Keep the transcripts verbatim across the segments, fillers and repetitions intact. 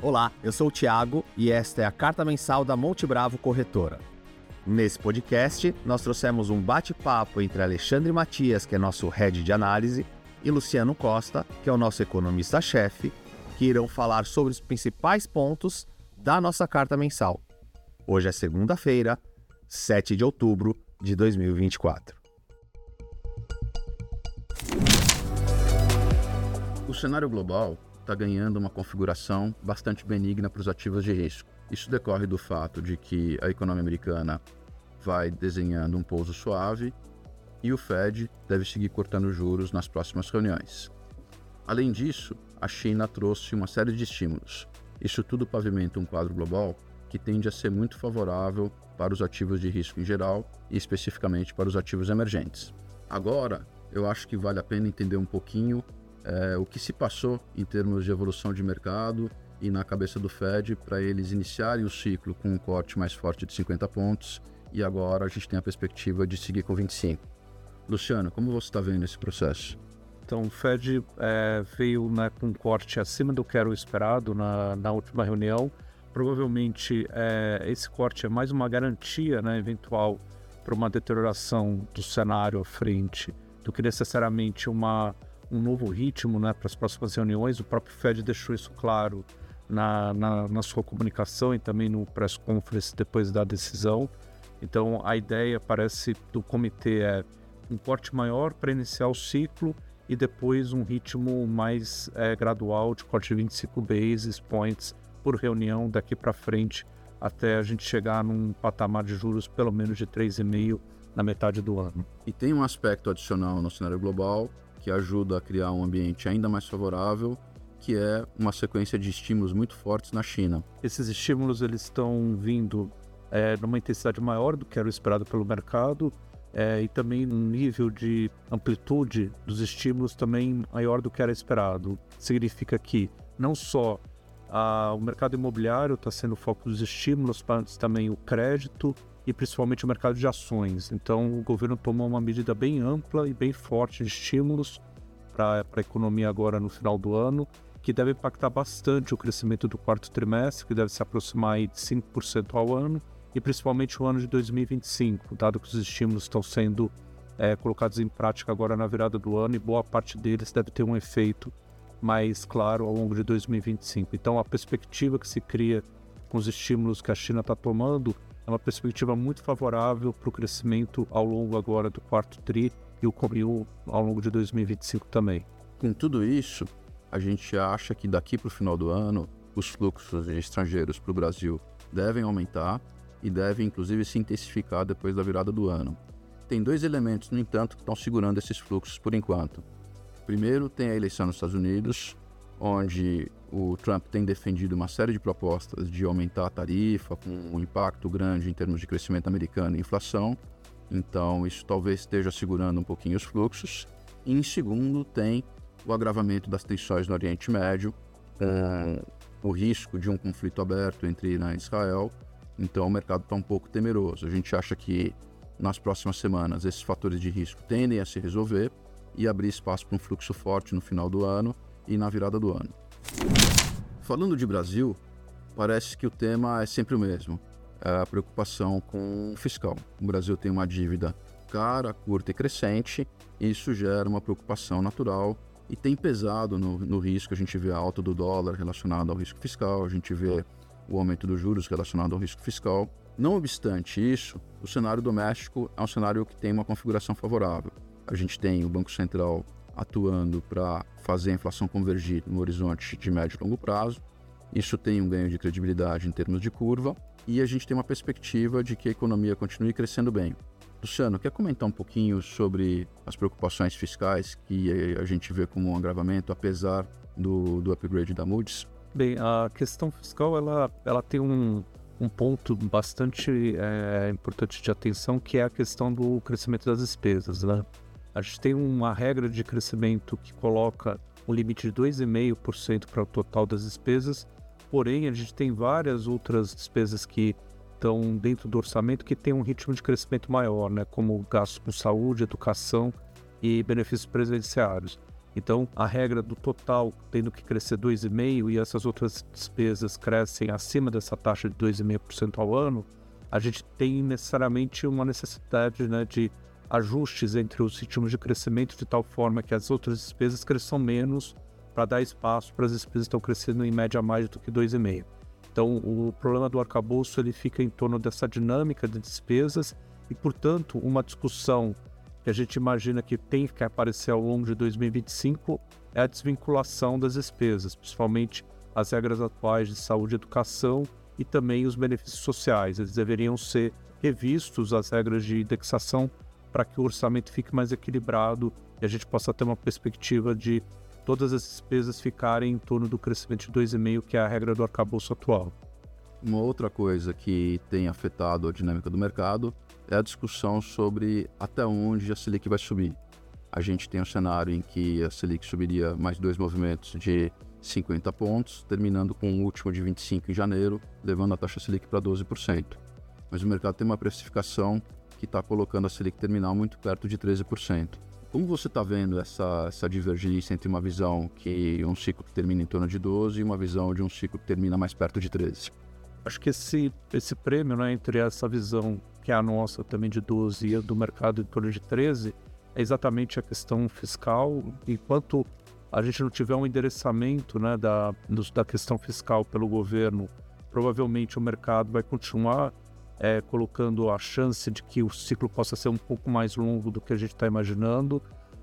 Olá, eu sou o Thiago e esta é a Carta Mensal da Monte Bravo Corretora. Nesse podcast, nós trouxemos um bate-papo entre Alexandre Matias, que é nosso head de análise, e Luciano Costa, que é o nosso economista-chefe, que irão falar sobre os principais pontos da nossa carta mensal. Hoje é segunda-feira, sete de outubro de dois mil e vinte e quatro. O cenário global está ganhando uma configuração bastante benigna para os ativos de risco. Isso decorre do fato de que a economia americana vai desenhando um pouso suave e o Fed deve seguir cortando juros nas próximas reuniões. Além disso, a China trouxe uma série de estímulos. Isso tudo pavimenta um quadro global que tende a ser muito favorável para os ativos de risco em geral e especificamente para os ativos emergentes. Agora, eu acho que vale a pena entender um pouquinho É, o que se passou em termos de evolução de mercado e na cabeça do Fed para eles iniciarem o ciclo com um corte mais forte de cinquenta pontos e agora a gente tem a perspectiva de seguir com vinte e cinco. Luciano, como você está vendo esse processo? Então, o Fed é, veio né, com um corte acima do que era o esperado na, na última reunião. Provavelmente é, esse corte é mais uma garantia né, eventual para uma deterioração do cenário à frente do que necessariamente uma um novo ritmo né, para as próximas reuniões. O próprio Fed deixou isso claro na, na, na sua comunicação e também no press conference depois da decisão. Então, a ideia parece do comitê é um corte maior para iniciar o ciclo e depois um ritmo mais é, gradual de corte de vinte e cinco basis points por reunião daqui para frente até a gente chegar num patamar de juros pelo menos de três vírgula cinco na metade do ano. E tem um aspecto adicional no cenário global que ajuda a criar um ambiente ainda mais favorável, que é uma sequência de estímulos muito fortes na China. Esses estímulos eles estão vindo é, numa intensidade maior do que era o esperado pelo mercado é, e também num nível de amplitude dos estímulos também maior do que era esperado. Significa que não só a, o mercado imobiliário está sendo o foco dos estímulos, mas também o crédito e principalmente o mercado de ações. Então, o governo tomou uma medida bem ampla e bem forte de estímulos para a economia agora no final do ano, que deve impactar bastante o crescimento do quarto trimestre, que deve se aproximar aí de cinco por cento ao ano, e principalmente o ano de dois mil e vinte e cinco, dado que os estímulos estão sendo é, colocados em prática agora na virada do ano, e boa parte deles deve ter um efeito mais claro ao longo de dois mil e vinte e cinco. Então, a perspectiva que se cria com os estímulos que a China está tomando é uma perspectiva muito favorável para o crescimento ao longo agora do quarto tri e o cobriu ao longo de dois mil e vinte e cinco também. Com tudo isso, a gente acha que daqui para o final do ano, os fluxos de estrangeiros para o Brasil devem aumentar e devem inclusive se intensificar depois da virada do ano. Tem dois elementos, no entanto, que estão segurando esses fluxos por enquanto. Primeiro, tem a eleição nos Estados Unidos, onde o Trump tem defendido uma série de propostas de aumentar a tarifa, com um impacto grande em termos de crescimento americano e inflação. Então, isso talvez esteja segurando um pouquinho os fluxos. E, em segundo, tem o agravamento das tensões no Oriente Médio, com o risco de um conflito aberto entre Irã e Israel. Então, o mercado está um pouco temeroso. A gente acha que, nas próximas semanas, esses fatores de risco tendem a se resolver e abrir espaço para um fluxo forte no final do ano e na virada do ano. Falando de Brasil, parece que o tema é sempre o mesmo, é a preocupação com o fiscal. O Brasil tem uma dívida cara, curta e crescente, e isso gera uma preocupação natural e tem pesado no, no risco. A gente vê a alta do dólar relacionada ao risco fiscal, a gente vê o aumento dos juros relacionado ao risco fiscal. Não obstante isso, o cenário doméstico é um cenário que tem uma configuração favorável. A gente tem o Banco Central atuando para fazer a inflação convergir no horizonte de médio e longo prazo. Isso tem um ganho de credibilidade em termos de curva e a gente tem uma perspectiva de que a economia continue crescendo bem. Luciano, quer comentar um pouquinho sobre as preocupações fiscais que a gente vê como um agravamento, apesar do, do upgrade da Moody's? Bem, a questão fiscal ela, ela tem um, um ponto bastante é, importante de atenção, que é a questão do crescimento das despesas, né? A gente tem uma regra de crescimento que coloca um limite de dois vírgula cinco por cento para o total das despesas, porém a gente tem várias outras despesas que estão dentro do orçamento que tem um ritmo de crescimento maior, né, como gastos com saúde, educação e benefícios previdenciários. Então, a regra do total tendo que crescer dois vírgula cinco por cento e essas outras despesas crescem acima dessa taxa de dois vírgula cinco por cento ao ano, a gente tem necessariamente uma necessidade, né, de ajustes entre os ritmos de crescimento de tal forma que as outras despesas cresçam menos para dar espaço para as despesas que estão crescendo em média mais do que dois vírgula cinco por cento. Então, o problema do arcabouço ele fica em torno dessa dinâmica de despesas e, portanto, uma discussão que a gente imagina que tem que aparecer ao longo de dois mil e vinte e cinco é a desvinculação das despesas, principalmente as regras atuais de saúde e educação e também os benefícios sociais. Eles deveriam ser revistos, as regras de indexação, para que o orçamento fique mais equilibrado e a gente possa ter uma perspectiva de todas as despesas ficarem em torno do crescimento de dois vírgula cinco por cento, que é a regra do arcabouço atual. Uma outra coisa que tem afetado a dinâmica do mercado é a discussão sobre até onde a Selic vai subir. A gente tem um cenário em que a Selic subiria mais dois movimentos de cinquenta pontos, terminando com o último de vinte e cinco em janeiro, levando a taxa Selic para doze por cento. Mas o mercado tem uma precificação que está colocando a Selic terminal muito perto de treze por cento. Como você está vendo essa, essa divergência entre uma visão que um ciclo que termina em torno de doze e uma visão de um ciclo que termina mais perto de treze? Acho que esse, esse prêmio, né, entre essa visão que é a nossa também de doze e a do mercado em torno de treze, é exatamente a questão fiscal. Enquanto a gente não tiver um endereçamento, né, da, da questão fiscal pelo governo, provavelmente o mercado vai continuar é, colocando a chance de que o ciclo possa ser um pouco mais longo do que a gente está imaginando.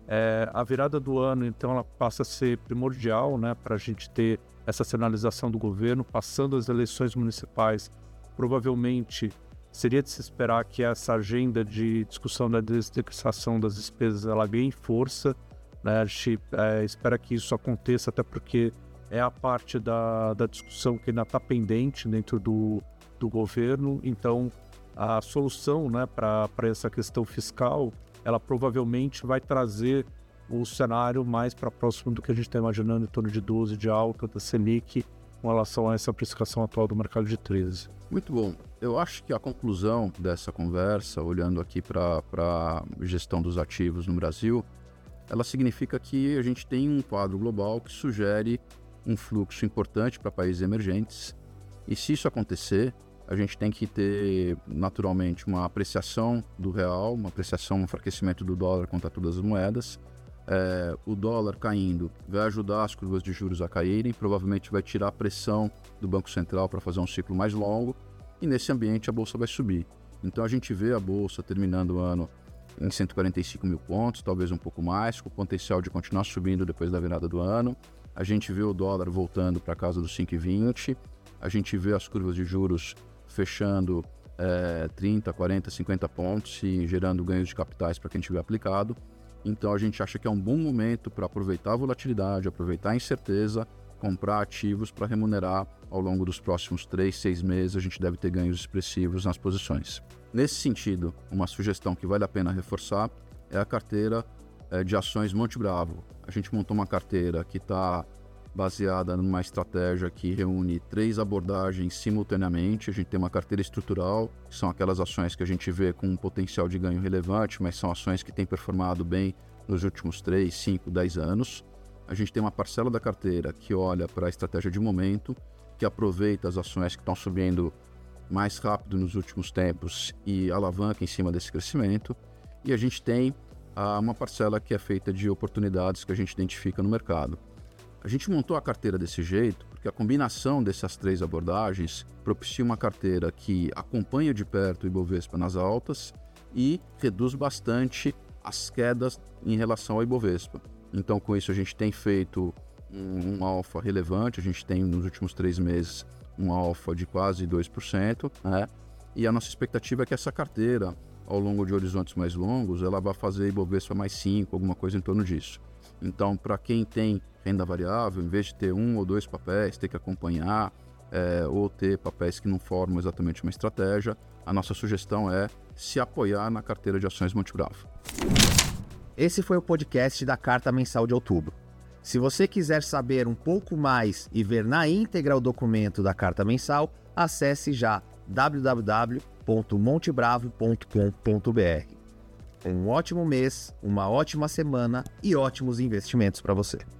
É, a virada do ano, então, ela passa a ser primordial, né, para a gente ter essa sinalização do governo. Passando as eleições municipais, provavelmente seria de se esperar que essa agenda de discussão da desindexação das despesas ela ganhe força, né? A gente é, espera que isso aconteça, até porque é a parte da, da discussão que ainda está pendente dentro do, do governo. Então, a solução, né, para essa questão fiscal, ela provavelmente vai trazer o cenário mais para próximo do que a gente está imaginando, em torno de doze de alta da Selic, com relação a essa precificação atual do mercado de treze. Muito bom. Eu acho que a conclusão dessa conversa, olhando aqui para a gestão dos ativos no Brasil, ela significa que a gente tem um quadro global que sugere um fluxo importante para países emergentes. E se isso acontecer, a gente tem que ter, naturalmente, uma apreciação do real, uma apreciação, um enfraquecimento do dólar contra todas as moedas. É, o dólar caindo vai ajudar as curvas de juros a caírem, provavelmente vai tirar a pressão do Banco Central para fazer um ciclo mais longo, e nesse ambiente a Bolsa vai subir. Então a gente vê a Bolsa terminando o ano em cento e quarenta e cinco mil pontos, talvez um pouco mais, com o potencial de continuar subindo depois da virada do ano. A gente vê o dólar voltando para casa dos cinco vírgula vinte, a gente vê as curvas de juros fechando é, trinta, quarenta, cinquenta pontos e gerando ganhos de capitais para quem tiver aplicado. Então a gente acha que é um bom momento para aproveitar a volatilidade, aproveitar a incerteza, comprar ativos para remunerar ao longo dos próximos três, seis meses. A gente deve ter ganhos expressivos nas posições. Nesse sentido, uma sugestão que vale a pena reforçar é a carteira é, de ações Monte Bravo. A gente montou uma carteira que está baseada numa estratégia que reúne três abordagens simultaneamente. A gente tem uma carteira estrutural, que são aquelas ações que a gente vê com um potencial de ganho relevante, mas são ações que têm performado bem nos últimos três, cinco, dez anos. A gente tem uma parcela da carteira que olha para a estratégia de momento, que aproveita as ações que estão subindo mais rápido nos últimos tempos e alavanca em cima desse crescimento. E a gente tem ah, uma parcela que é feita de oportunidades que a gente identifica no mercado. A gente montou a carteira desse jeito porque a combinação dessas três abordagens propicia uma carteira que acompanha de perto o Ibovespa nas altas e reduz bastante as quedas em relação ao Ibovespa. Então, com isso, a gente tem feito um, um alfa relevante, a gente tem nos últimos três meses um alfa de quase dois por cento, né? E a nossa expectativa é que essa carteira, ao longo de horizontes mais longos, ela vai fazer Ibovespa mais cinco, alguma coisa em torno disso. Então, para quem tem renda variável, em vez de ter um ou dois papéis, ter que acompanhar, é, ou ter papéis que não formam exatamente uma estratégia, a nossa sugestão é se apoiar na carteira de ações Monte Bravo. Esse foi o podcast da Carta Mensal de outubro. Se você quiser saber um pouco mais e ver na íntegra o documento da Carta Mensal, acesse já w w w ponto monte bravo ponto com ponto b r. Um ótimo mês, uma ótima semana e ótimos investimentos para você.